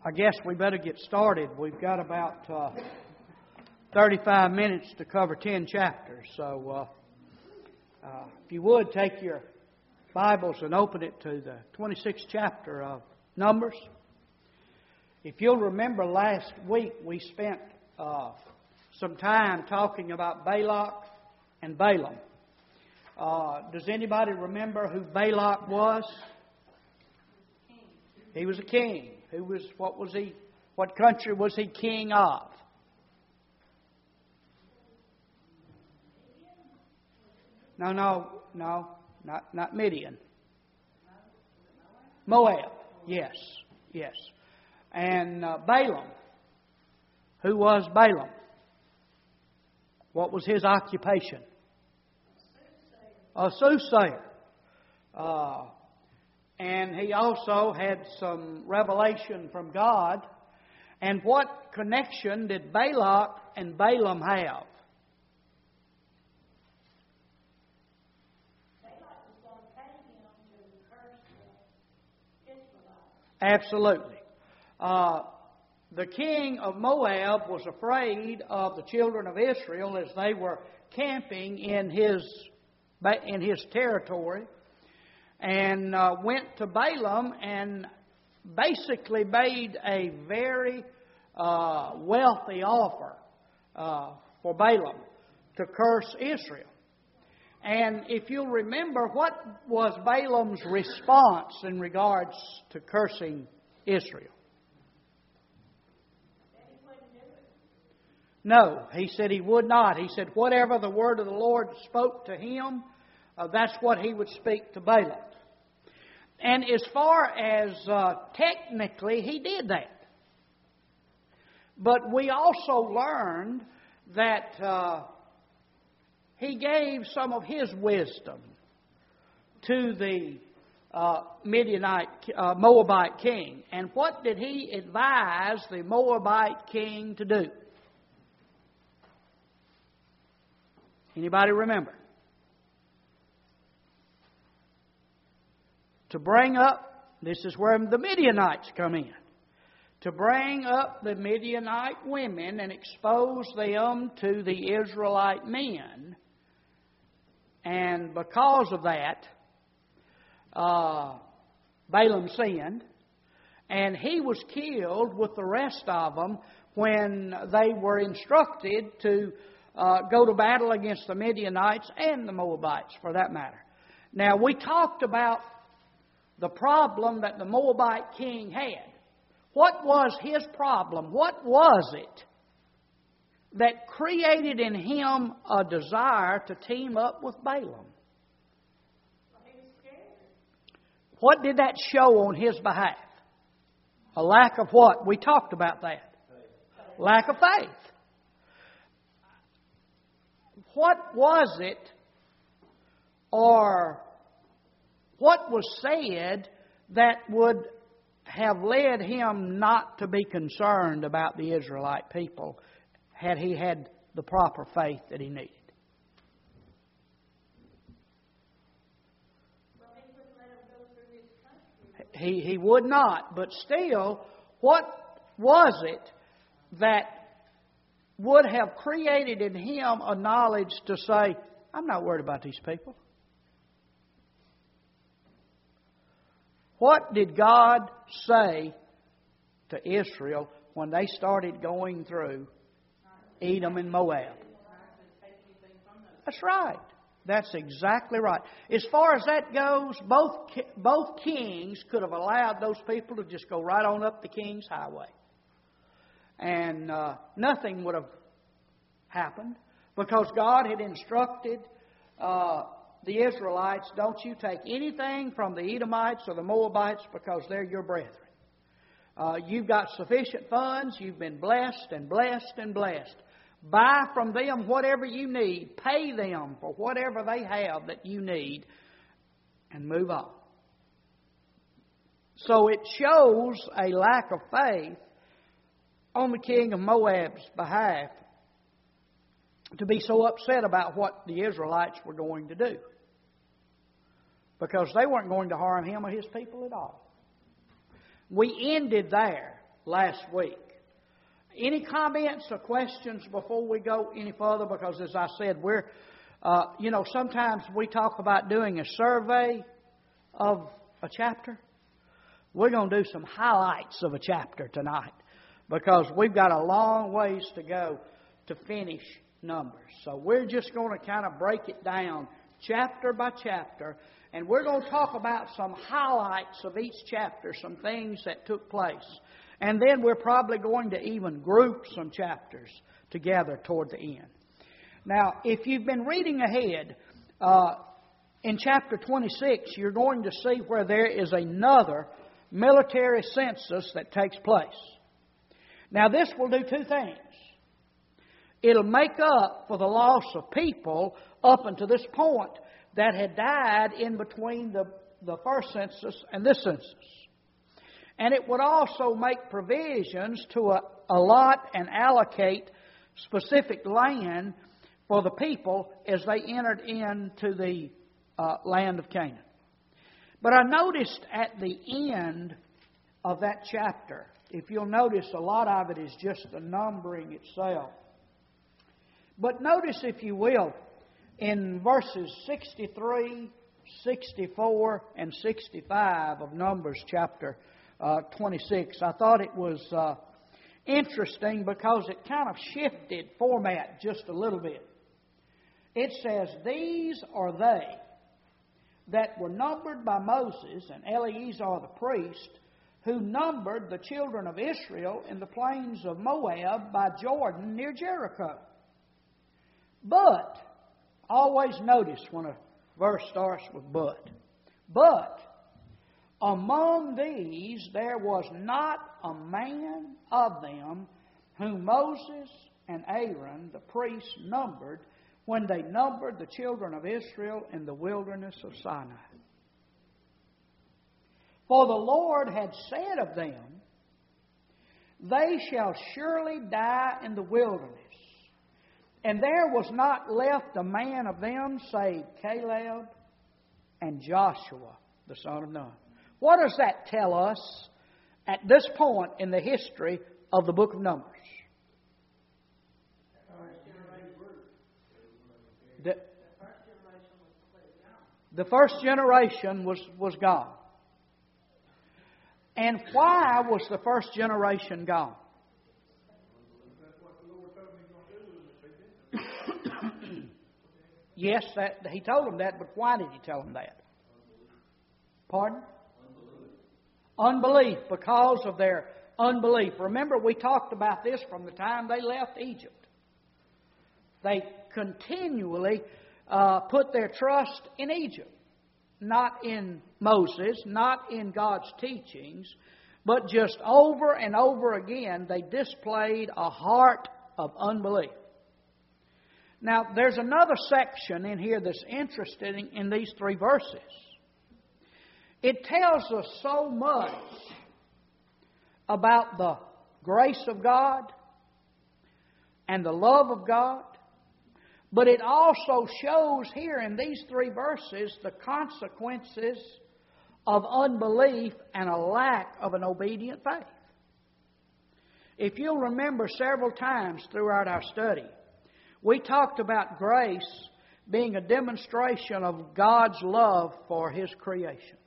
I guess we better get started. We've got about 35 minutes to cover 10 chapters. So if you would, take your Bibles and open it to the 26th chapter of Numbers. If you'll remember, last week we spent some time talking about Balak and Balaam. Does anybody remember who Balak was? He was a king. What was he? What country was he king of? No, not Midian. Moab. Yes. And Balaam. Who was Balaam? What was his occupation? A soothsayer. And he also had some revelation from God. And what connection did Balak and Balaam have? Balak was going to pay him to curse the Israelites. Absolutely. The king of Moab was afraid of the children of Israel as they were camping in his territory, and went to Balaam and basically made a very wealthy offer for Balaam to curse Israel. And if you'll remember, what was Balaam's response in regards to cursing Israel? No, he said he would not. He said whatever the word of the Lord spoke to him, that's what he would speak to Balaam. And as far as technically, he did that. But we also learned that he gave some of his wisdom to the Moabite king. And what did he advise the Moabite king to do? Anybody remember? To bring up, this is where the Midianites come in, to bring up the Midianite women and expose them to the Israelite men. And because of that, Balaam sinned, and he was killed with the rest of them when they were instructed to go to battle against the Midianites and the Moabites, for that matter. Now, we talked about the problem that the Moabite king had. What was his problem? What was it that created in him a desire to team up with Balaam? What did that show on his behalf? A lack of what? We talked about that. Lack of faith. What was it, or what was said that would have led him not to be concerned about the Israelite people had he had the proper faith that he needed? Well, he wouldn't let him go through his country. He would not, but still, what was it that would have created in him a knowledge to say, I'm not worried about these people? What did God say to Israel when they started going through Edom and Moab? That's right. That's exactly right. As far as that goes, both kings could have allowed those people to just go right on up the king's highway. And nothing would have happened because God had instructed the Israelites, don't you take anything from the Edomites or the Moabites because they're your brethren. You've got sufficient funds. You've been blessed and blessed and blessed. Buy from them whatever you need. Pay them for whatever they have that you need and move on. So it shows a lack of faith on the king of Moab's behalf to be so upset about what the Israelites were going to do. Because they weren't going to harm him or his people at all. We ended there last week. Any comments or questions before we go any further? Because as I said, sometimes we talk about doing a survey of a chapter. We're going to do some highlights of a chapter tonight because we've got a long ways to go to finish Numbers. So we're just going to kind of break it down chapter by chapter, and we're going to talk about some highlights of each chapter, some things that took place. And then we're probably going to even group some chapters together toward the end. Now, if you've been reading ahead, in chapter 26, you're going to see where there is another military census that takes place. Now, this will do two things. It'll make up for the loss of people up until this point that had died in between the first census and this census. And it would also make provisions to allot and allocate specific land for the people as they entered into the land of Canaan. But I noticed at the end of that chapter, if you'll notice, a lot of it is just the numbering itself. But notice, if you will, in verses 63, 64, and 65 of Numbers chapter 26, I thought it was interesting because it kind of shifted format just a little bit. It says, "These are they that were numbered by Moses and Eleazar the priest, who numbered the children of Israel in the plains of Moab by Jordan near Jericho." But, always notice when a verse starts with but. But, among these there was not a man of them whom Moses and Aaron the priests numbered when they numbered the children of Israel in the wilderness of Sinai. For the Lord had said of them, "They shall surely die in the wilderness." And there was not left a man of them save Caleb and Joshua, the son of Nun. What does that tell us at this point in the history of the book of Numbers? The first generation was gone. And why was the first generation gone? Yes, he told them that, but why did he tell them that? Pardon? Unbelief, because of their unbelief. Remember, we talked about this from the time they left Egypt. They continually put their trust in Egypt, not in Moses, not in God's teachings, but just over and over again they displayed a heart of unbelief. Now, there's another section in here that's interesting in these three verses. It tells us so much about the grace of God and the love of God, but it also shows here in these three verses the consequences of unbelief and a lack of an obedient faith. If you'll remember, several times throughout our study, we talked about grace being a demonstration of God's love for His creation.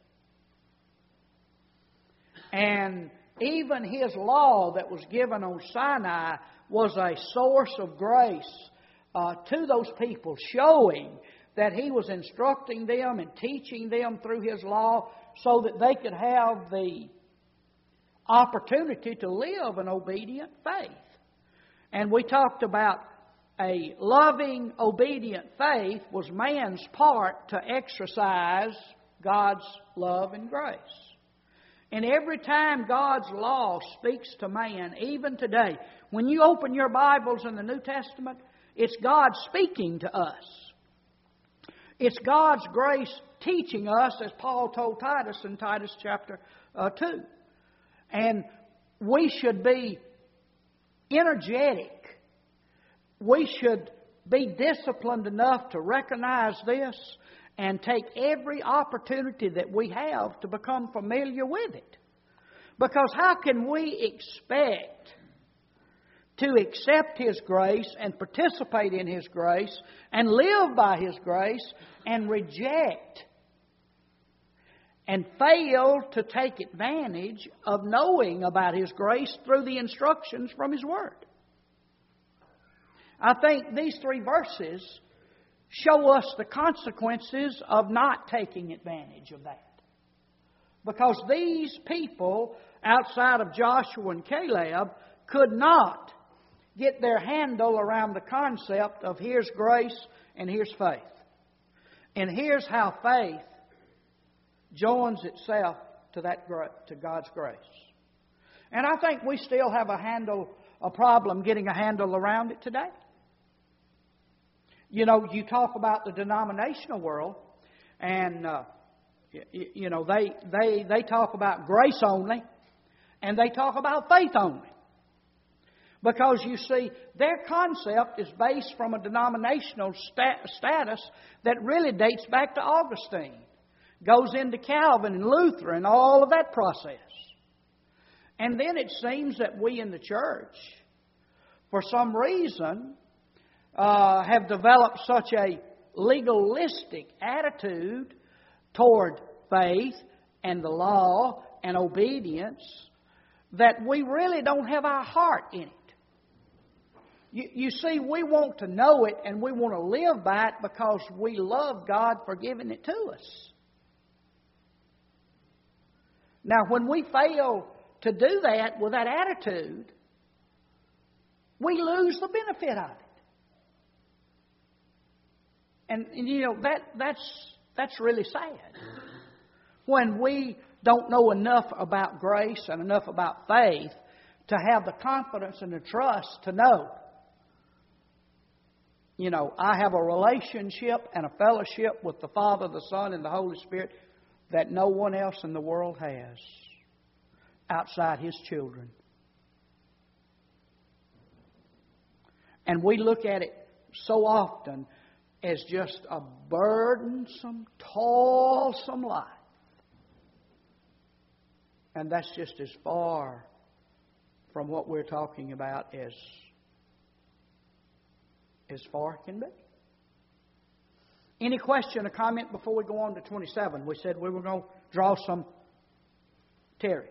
And even His law that was given on Sinai was a source of grace to those people, showing that He was instructing them and teaching them through His law so that they could have the opportunity to live an obedient faith. And we talked about a loving, obedient faith was man's part to exercise God's love and grace. And every time God's law speaks to man, even today, when you open your Bibles in the New Testament, it's God speaking to us. It's God's grace teaching us, as Paul told Titus in Titus chapter 2. And we should be energetic. We should be disciplined enough to recognize this and take every opportunity that we have to become familiar with it. Because how can we expect to accept His grace and participate in His grace and live by His grace and reject and fail to take advantage of knowing about His grace through the instructions from His Word? I think these 3 verses show us the consequences of not taking advantage of that. Because these people outside of Joshua and Caleb could not get their handle around the concept of here's grace and here's faith. And here's how faith joins itself to God's grace. And I think we still have a problem getting a handle around it today. You know, you talk about the denominational world, and they talk about grace only, and they talk about faith only. Because you see, their concept is based from a denominational status that really dates back to Augustine. Goes into Calvin and Luther and all of that process. And then it seems that we in the church, for some reason, have developed such a legalistic attitude toward faith and the law and obedience that we really don't have our heart in it. You see, we want to know it and we want to live by it because we love God for giving it to us. Now, when we fail to do that with that attitude, we lose the benefit of it. And you know, that's really sad. When we don't know enough about grace and enough about faith to have the confidence and the trust to know, you know, I have a relationship and a fellowship with the Father, the Son, and the Holy Spirit that no one else in the world has outside His children. And we look at it so often as just a burdensome, toilsome life. And that's just as far from what we're talking about as far can be. Any question or comment before we go on to 27? We said we were going to draw some. Terry.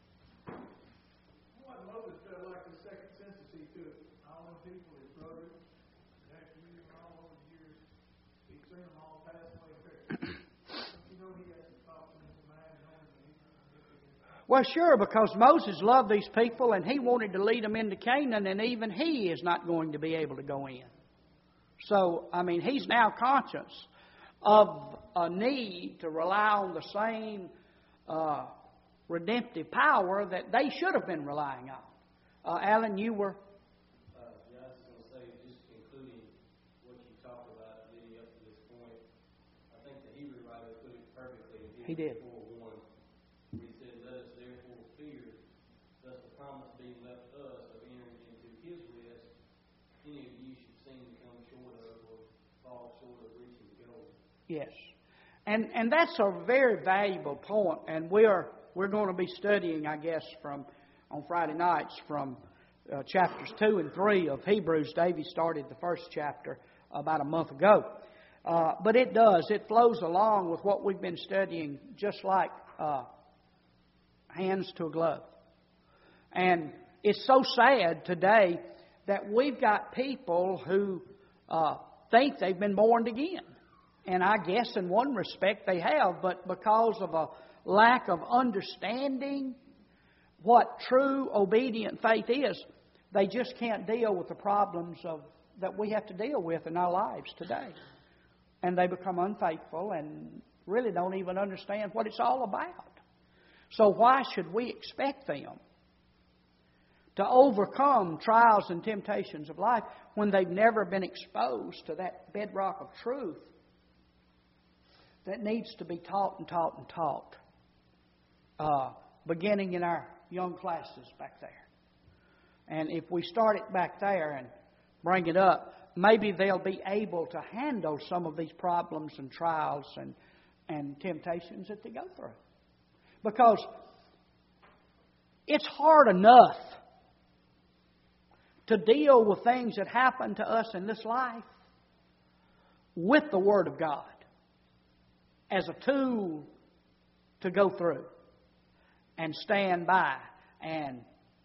What Moses felt like the second census he took, all them people, his brothers, after you and all those years, he'd seen them all pass away. You know he had some thoughts in his mind and Well, sure, because Moses loved these people and he wanted to lead them into Canaan, and even he is not going to be able to go in. So, I mean, he's now conscious of a need to rely on the same redemptive power that they should have been relying on. Alan, you were? Yeah, I was going to say, just including what you talked about leading up to this point, I think the Hebrew writer put it perfectly in He did. 4:1, where he said, "Let us therefore fear, lest the promise being left us of entering into His rest, any of you should seem to come short of or fall short of reaching the goal." Yes. And that's a very valuable point, and we're going to be studying, I guess, on Friday nights from chapters 2 and 3 of Hebrews. Davey started the first chapter about a month ago. But it flows along with what we've been studying, just like hands to a glove. And it's so sad today that we've got people who think they've been born again. And I guess in one respect they have, but because of a lack of understanding what true obedient faith is, they just can't deal with the problems that we have to deal with in our lives today. And they become unfaithful and really don't even understand what it's all about. So why should we expect them to overcome trials and temptations of life when they've never been exposed to that bedrock of truth that needs to be taught and taught and taught, beginning in our young classes back there? And if we start it back there and bring it up, maybe they'll be able to handle some of these problems and trials and temptations that they go through. Because It's hard enough to deal with things that happen to us in this life with the Word of God as a tool to go through and stand by and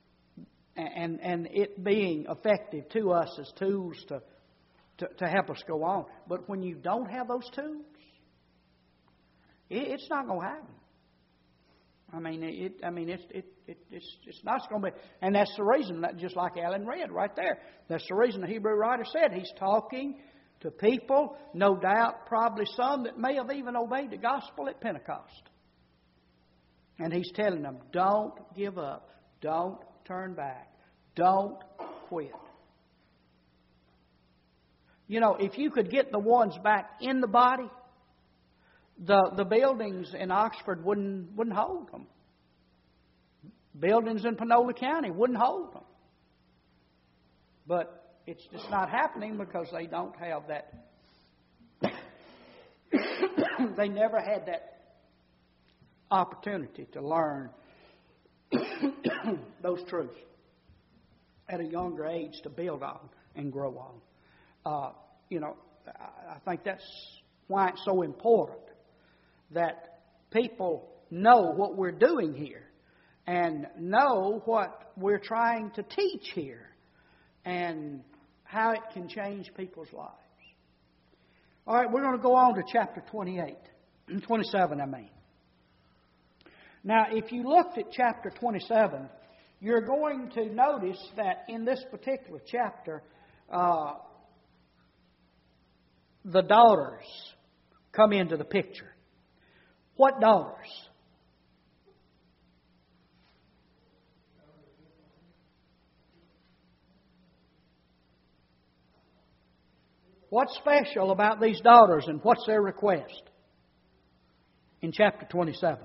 it being effective to us as tools to help us go on. But when you don't have those tools, it's not going to happen. It's not going to be. And that's the reason, that just like Alan read right there, that's the reason the Hebrew writer said he's talking to people, no doubt, probably some that may have even obeyed the gospel at Pentecost. And he's telling them, don't give up. Don't turn back. Don't quit. You know, if you could get the ones back in the body, the buildings in Oxford wouldn't hold them. Buildings in Panola County wouldn't hold them. But it's just not happening because they don't have that. They never had that opportunity to learn those truths at a younger age to build on and grow on. I think that's why it's so important that people know what we're doing here and know what we're trying to teach here and how it can change people's lives. All right, we're going to go on to chapter 27. Now, if you looked at chapter 27, you're going to notice that in this particular chapter, the daughters come into the picture. What daughters? What's special about these daughters and what's their request in chapter 27?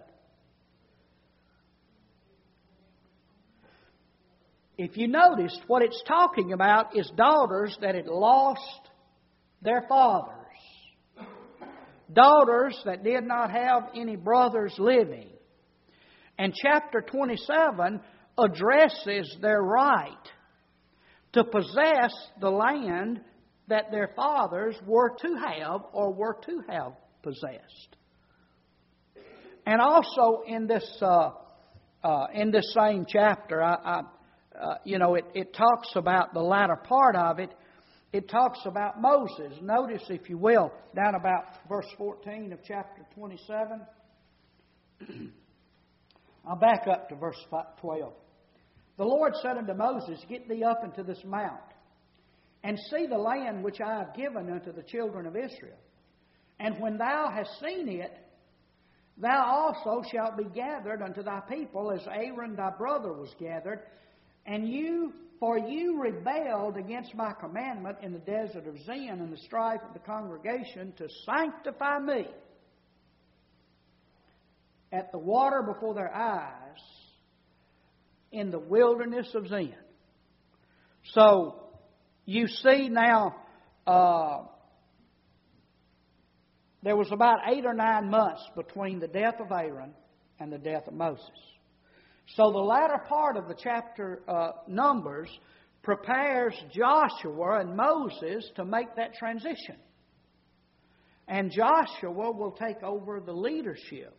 If you noticed, what it's talking about is daughters that had lost their fathers. Daughters that did not have any brothers living. And chapter 27 addresses their right to possess the land that their fathers were to have possessed. And also in this same chapter, it talks about the latter part of it. It talks about Moses. Notice, if you will, down about verse 14 of chapter 27. I'll back up to verse 12. The Lord said unto Moses, Get thee up into this mount, and see the land which I have given unto the children of Israel. And when thou hast seen it, thou also shalt be gathered unto thy people, as Aaron thy brother was gathered. And for you rebelled against my commandment in the desert of Zin in the strife of the congregation to sanctify me at the water before their eyes in the wilderness of Zin. So, you see now, there was about 8 or 9 months between the death of Aaron and the death of Moses. So the latter part of the chapter Numbers prepares Joshua and Moses to make that transition. And Joshua will take over the leadership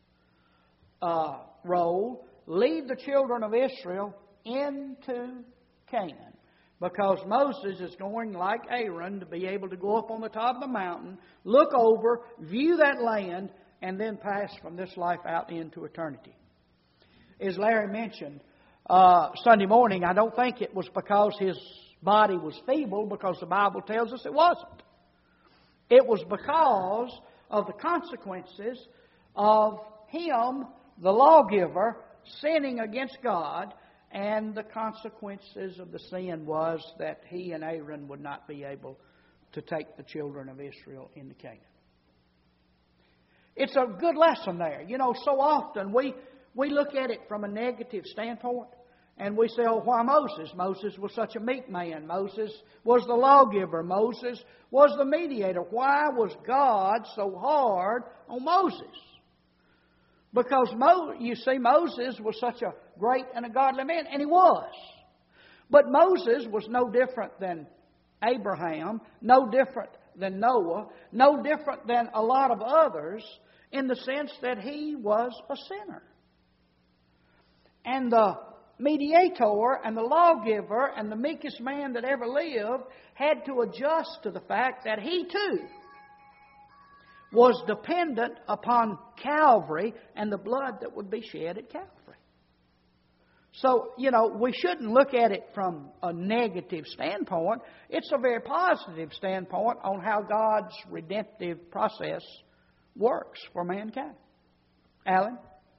role, lead the children of Israel into Canaan. Because Moses is going, like Aaron, to be able to go up on the top of the mountain, look over, view that land, and then pass from this life out into eternity. As Larry mentioned Sunday morning, I don't think it was because his body was feeble, because the Bible tells us it wasn't. It was because of the consequences of him, the lawgiver, sinning against God, and the consequences of the sin was that he and Aaron would not be able to take the children of Israel into Canaan. It's a good lesson there. You know, so often we look at it from a negative standpoint, and we say, oh, why Moses? Moses was such a meek man. Moses was the lawgiver. Moses was the mediator. Why was God so hard on Moses? Because, you see, Moses was such a great and a godly man, and he was. But Moses was no different than Abraham, no different than Noah, no different than a lot of others in the sense that he was a sinner. And the mediator and the lawgiver and the meekest man that ever lived had to adjust to the fact that he too was dependent upon Calvary and the blood that would be shed at Calvary. So, we shouldn't look at it from a negative standpoint. It's a very positive standpoint on how God's redemptive process works for mankind. Alan?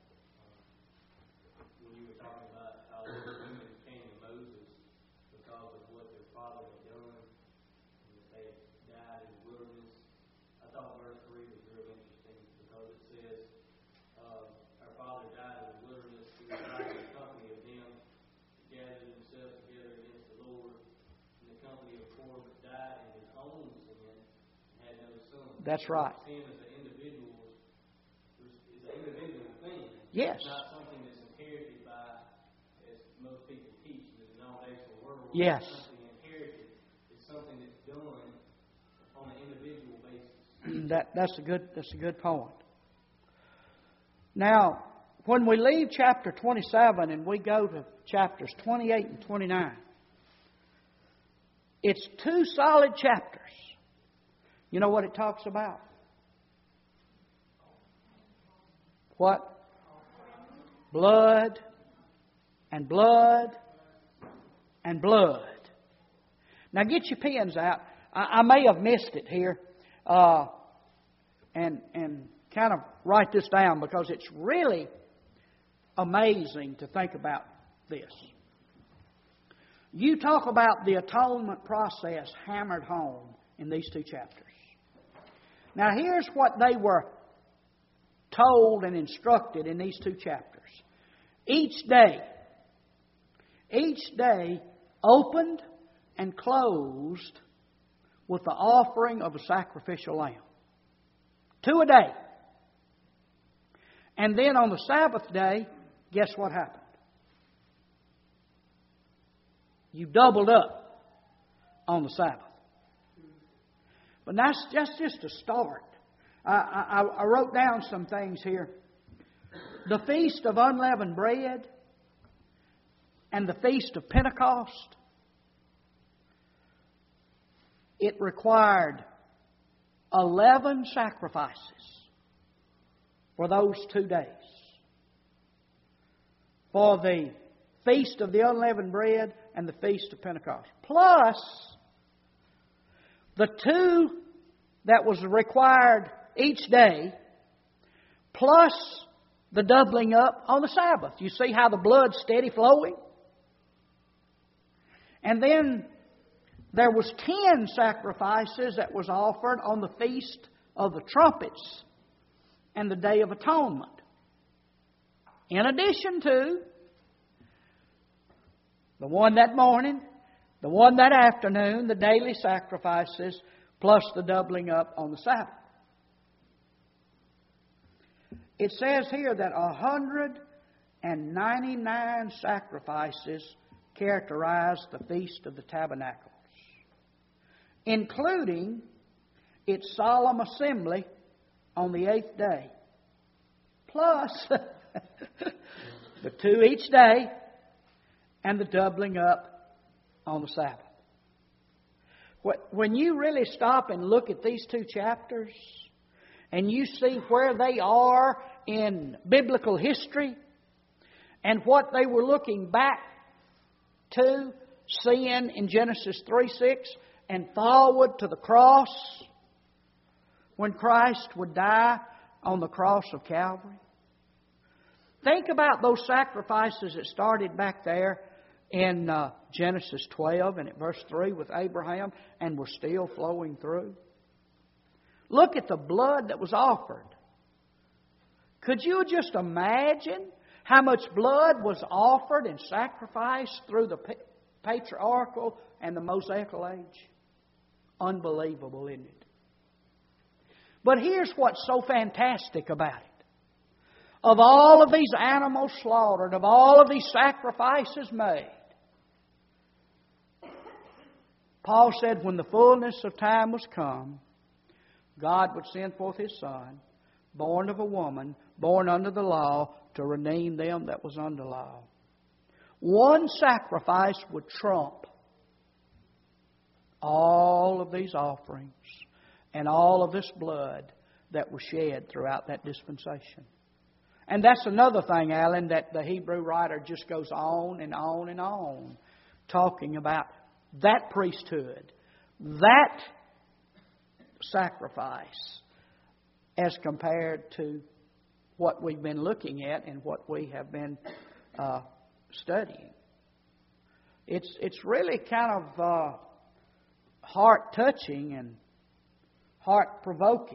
When you were talking about how the women came to Moses because of what their father had done, and that they had died in the wilderness, I thought verse 3 was real interesting because it says, our father died in the wilderness, he was right in the company of them that gathered themselves together against the Lord, in the company of Korah, but died in his own sin, and had no son. That's right. Sin as an individual is an individual thing. Yes. It's not something that's inherited by, as most people teach in the denominational world. Yes. It's something inherited. It's something that's done on an individual basis. That's a good point. Now, when we leave chapter 27 and we go to chapters 28 and 29, it's 2 solid chapters. You know what it talks about? What? Blood and blood and blood. Now get your pens out. I may have missed it here. And kind of write this down because it's really amazing to think about this. You talk about the atonement process hammered home in these 2 chapters. Now here's what they were told and instructed in these 2 chapters. Each day opened and closed with the offering of a sacrificial lamb. 2 a day. And then on the Sabbath day, guess what happened? You doubled up on the Sabbath. But that's just a start. I wrote down some things here. The Feast of Unleavened Bread and the Feast of Pentecost, it required 11 sacrifices for those 2 days. For the Feast of the Unleavened Bread and the Feast of Pentecost. Plus the 2 that was required each day, plus the doubling up on the Sabbath. You see how the blood's steady flowing? And then there was 10 sacrifices that was offered on the Feast of the Trumpets and the Day of Atonement. In addition to the one that morning, the one that afternoon, the daily sacrifices, plus the doubling up on the Sabbath. It says here that 199 sacrifices characterize the Feast of the Tabernacles, including its solemn assembly on the 8th day, plus the 2 each day and the doubling up on the Sabbath. When you really stop and look at these 2 chapters and you see where they are in biblical history and what they were looking back to, seeing in Genesis 3:6 and forward to the cross when Christ would die on the cross of Calvary. Think about those sacrifices that started back there in Genesis 12 and at verse 3 with Abraham and were still flowing through. Look at the blood that was offered. Could you just imagine how much blood was offered and sacrificed through the patriarchal and the Mosaical age? Unbelievable, isn't it? But here's what's so fantastic about it. of all of these animals slaughtered, of all of these sacrifices made, Paul said when the fullness of time was come, God would send forth His Son, born of a woman, born under the law, to redeem them that was under law. One sacrifice would trump all of these offerings and all of this blood that was shed throughout that dispensation. And that's another thing, Alan, that the Hebrew writer just goes on and on and on, talking about that priesthood, that sacrifice, as compared to what we've been looking at and what we have been studying. It's really kind of heart-touching and heart-provoking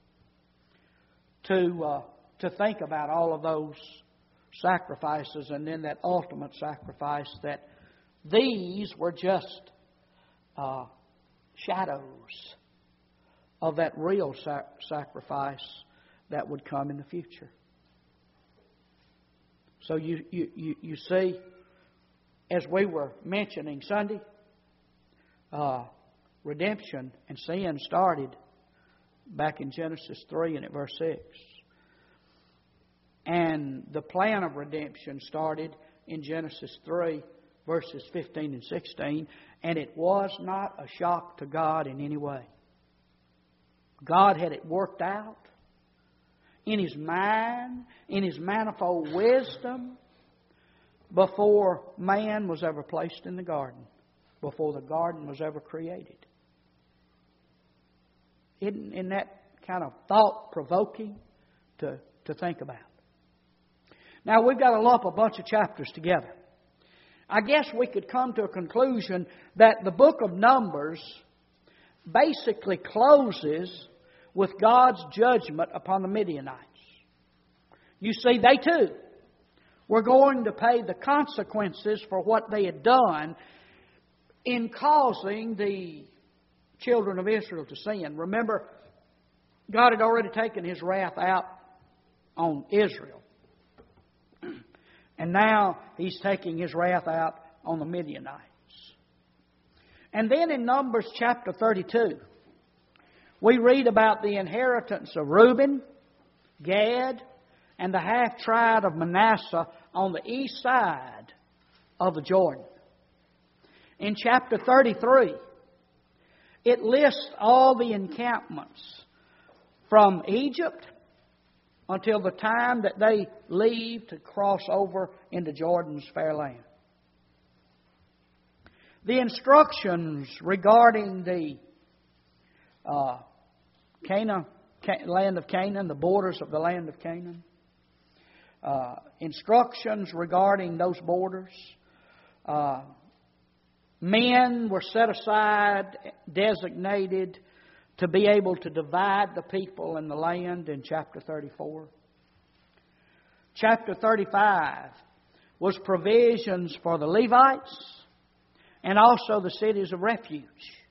to think about all of those sacrifices, and then that ultimate sacrifice, that these were just shadows of that real sacrifice that would come in the future. So you see, as we were mentioning Sunday, redemption and sin started back in Genesis 3 and at verse 6. And the plan of redemption started in Genesis 3, verses 15 and 16. And it was not a shock to God in any way. God had it worked out in His mind, in His manifold wisdom, before man was ever placed in the garden, before the garden was ever created. Isn't that kind of thought-provoking to think about? Now, we've got to lump a bunch of chapters together. I guess we could come to a conclusion that the book of Numbers basically closes with God's judgment upon the Midianites. You see, they too were going to pay the consequences for what they had done in causing the children of Israel to sin. Remember, God had already taken His wrath out on Israel. And now He's taking His wrath out on the Midianites. And then in Numbers chapter 32, we read about the inheritance of Reuben, Gad, and the half-tribe of Manasseh on the east side of the Jordan. In chapter 33, it lists all the encampments from Egypt until the time that they leave to cross over into Jordan's fair land. The instructions regarding the land of Canaan, the borders of the land of Canaan, instructions regarding those borders. Men were set aside, designated to be able to divide the people and the land in chapter 34. Chapter 35 was provisions for the Levites and also the cities of refuge.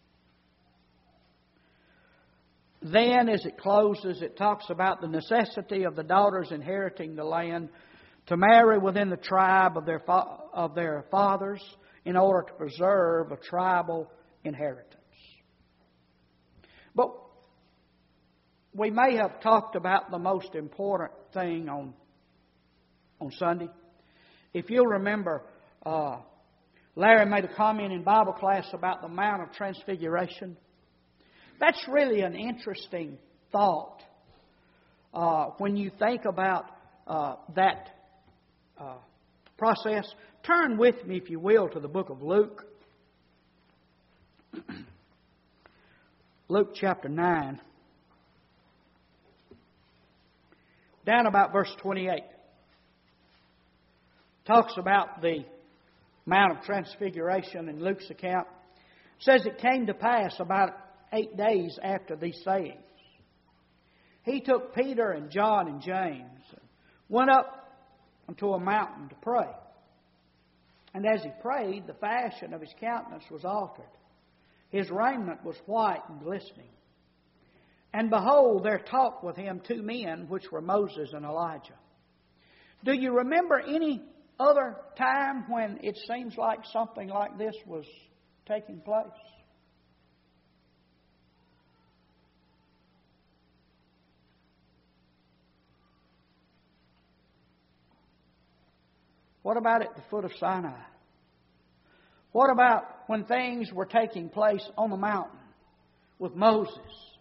Then, as it closes, it talks about the necessity of the daughters inheriting the land to marry within the tribe of their fathers in order to preserve a tribal inheritance. But we may have talked about the most important thing on Sunday. If you'll remember, Larry made a comment in Bible class about the Mount of Transfiguration. That's really an interesting thought when you think about that process. Turn with me, if you will, to the book of Luke. Luke chapter 9. Down about verse 28. Talks about the Mount of Transfiguration in Luke's account. It says it came to pass about 8 days after these sayings. He took Peter and John and James and went up unto a mountain to pray. And as he prayed, the fashion of his countenance was altered. His raiment was white and glistening. And behold, there talked with him 2 men, which were Moses and Elijah, Do you remember any other time when it seems like something like this was taking place? What about at the foot of Sinai? What about when things were taking place on the mountain with Moses?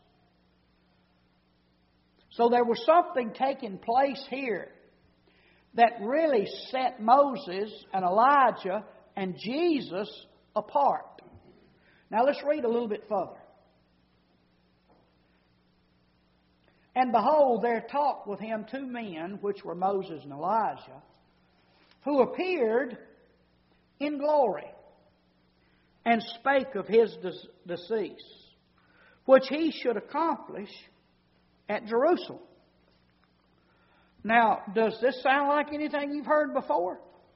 So there was something taking place here that really set Moses and Elijah and Jesus apart. Now let's read a little bit further. And behold, there talked with him two men, which were Moses and Elijah, who appeared in glory, and spake of his decease, which he should accomplish at Jerusalem. Now, does this sound like anything you've heard before?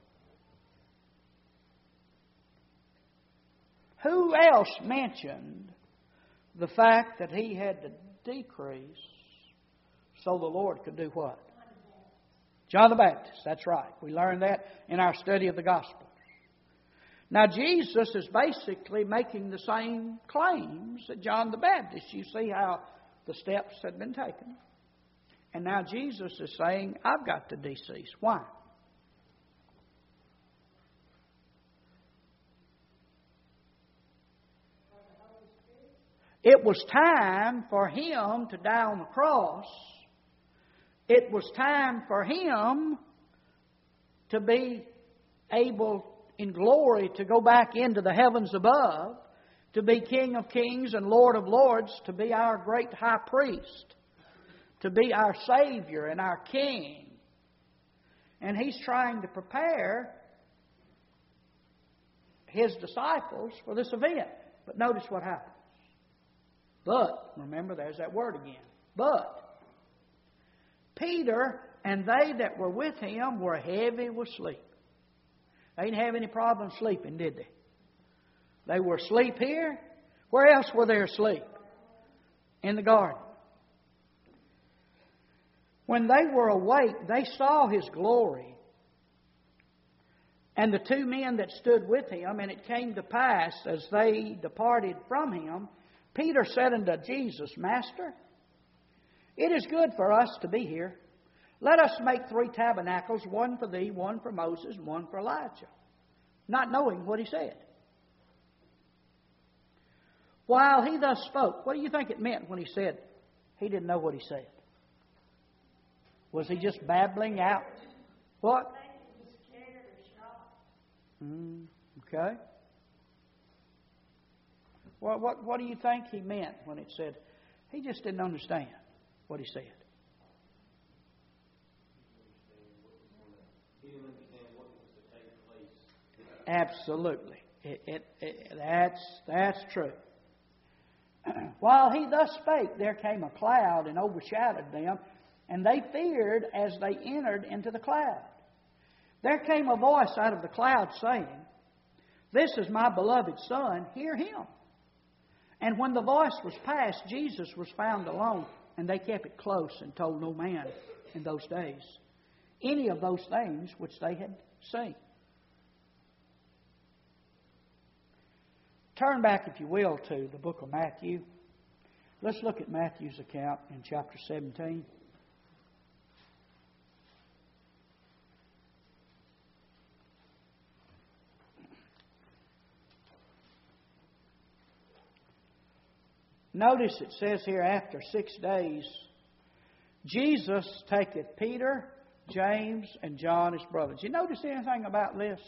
Who else mentioned the fact that he had to decrease so the Lord could do what? John the Baptist, that's right. We learned that in our study of the Gospels. Now, Jesus is basically making the same claims that John the Baptist. You see how the steps had been taken. And now Jesus is saying, I've got to decease. Why? It was time for Him to die on the cross. It was time for Him to be able in glory to go back into the heavens above, to be King of kings and Lord of lords, to be our great high priest, to be our Savior and our King. And He's trying to prepare His disciples for this event. But notice what happens. But, remember there's that word again. But Peter and they that were with him were heavy with sleep. They didn't have any problem sleeping, did they? They were asleep here. Where else were they asleep? In the garden. When they were awake, they saw His glory. And the two men that stood with Him, and it came to pass as they departed from Him, Peter said unto Jesus, Master, it is good for us to be here. Let us make 3 tabernacles, one for Thee, one for Moses, and one for Elijah. Not knowing what He said. While He thus spoke, what do you think it meant when He said He didn't know what He said? Was He just babbling out? What? I think he was scared or shocked. Okay. Well, what do you think He meant when it said He just didn't understand what He said? He didn't understand what was to take place. Absolutely. That's true. While He thus spake, there came a cloud and overshadowed them, and they feared as they entered into the cloud. There came a voice out of the cloud saying, This is my beloved Son, hear Him. And when the voice was past, Jesus was found alone, and they kept it close and told no man in those days any of those things which they had seen. Turn back, if you will, to the book of Matthew. Let's look at Matthew's account in chapter 17. Notice it says here, after 6 days, Jesus taketh Peter, James, and John, his brothers. You notice anything about this?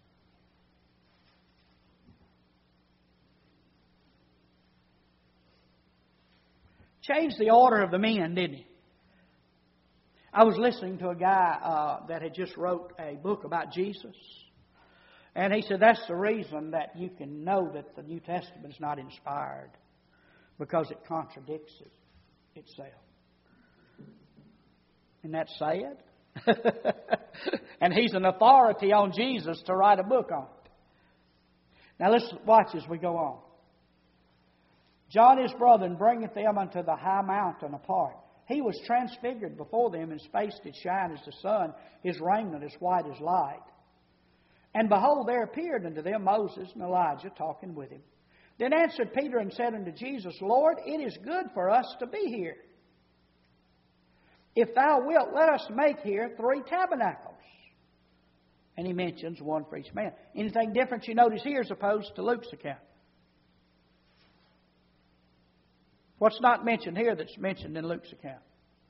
Changed the order of the men, didn't he? I was listening to a guy that had just wrote a book about Jesus. And he said that's the reason that you can know that the New Testament is not inspired. Because it contradicts itself. Isn't that sad? And he's an authority on Jesus to write a book on it. Now let's watch as we go on. John his brother bringeth them unto the high mountain apart, He was transfigured before them, and his face did shine as the sun, his raiment as white as light. And behold, there appeared unto them Moses and Elijah talking with him. Then answered Peter and said unto Jesus, Lord, it is good for us to be here. If thou wilt, let us make here 3 tabernacles. And he mentions one for each man. Anything different you notice here as opposed to Luke's account? What's not mentioned here that's mentioned in Luke's account?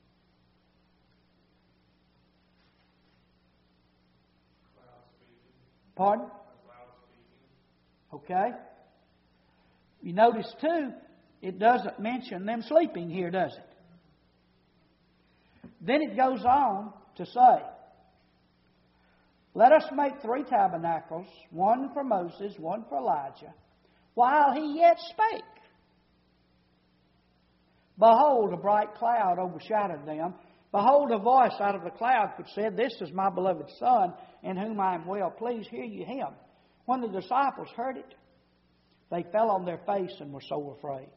Pardon? Okay. You notice too, it doesn't mention them sleeping here, does it? Then it goes on to say, let us make 3 tabernacles, one for Moses, one for Elijah, while he yet spake. Behold, a bright cloud overshadowed them. Behold, a voice out of the cloud which said, This is my beloved Son, in whom I am well pleased. Hear ye him. When the disciples heard it, they fell on their face and were so afraid.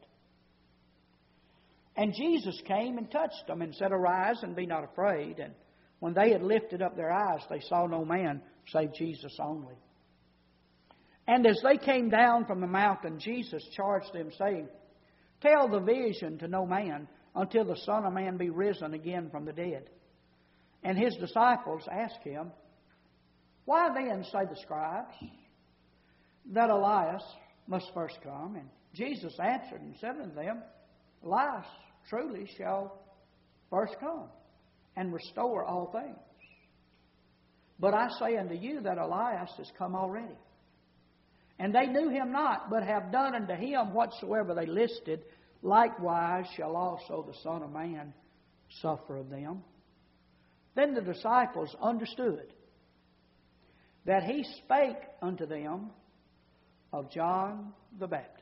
And Jesus came and touched them and said, Arise and be not afraid. And when they had lifted up their eyes, they saw no man save Jesus only. And as they came down from the mountain, Jesus charged them, saying, Tell the vision to no man until the Son of Man be risen again from the dead. And his disciples asked him, Why then say the scribes that Elias must first come? And Jesus answered and said unto them, Elias truly shall first come and restore all things. But I say unto you that Elias is come already. And they knew him not, but have done unto him whatsoever they listed. Likewise shall also the Son of Man suffer of them. Then the disciples understood that he spake unto them of John the Baptist.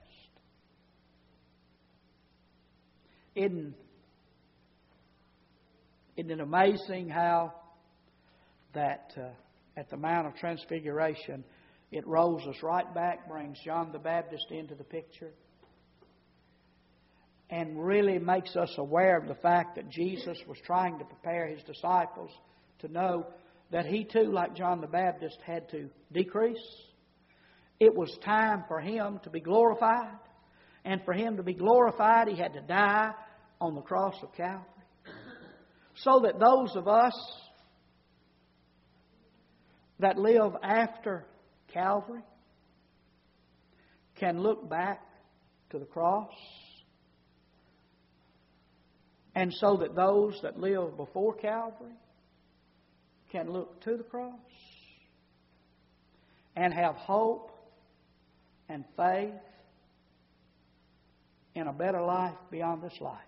Isn't it amazing how that at the Mount of Transfiguration, it rolls us right back, brings John the Baptist into the picture, and really makes us aware of the fact that Jesus was trying to prepare his disciples to know that he too, like John the Baptist, had to decrease. It was time for him to be glorified. And for him to be glorified, he had to die on the cross of Calvary. So that those of us that live after Calvary can look back to the cross. And so that those that live before Calvary can look to the cross and have hope and faith in a better life beyond this life,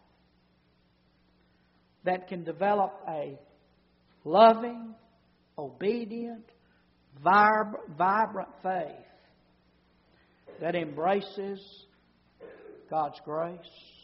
that can develop a loving, obedient, vibrant faith that embraces God's grace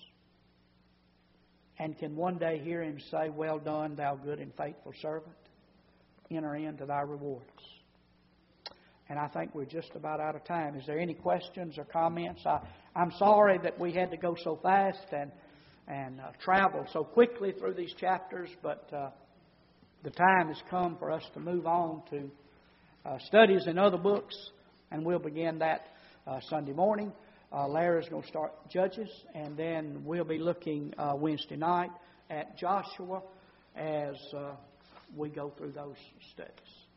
and can one day hear him say, Well done, thou good and faithful servant. Enter into thy rewards. And I think we're just about out of time. Is there any questions or comments? I'm sorry that we had to go so fast and travel so quickly through these chapters, but the time has come for us to move on to studies in other books, and we'll begin that Sunday morning. Larry's going to start Judges, and then we'll be looking Wednesday night at Joshua as we go through those studies.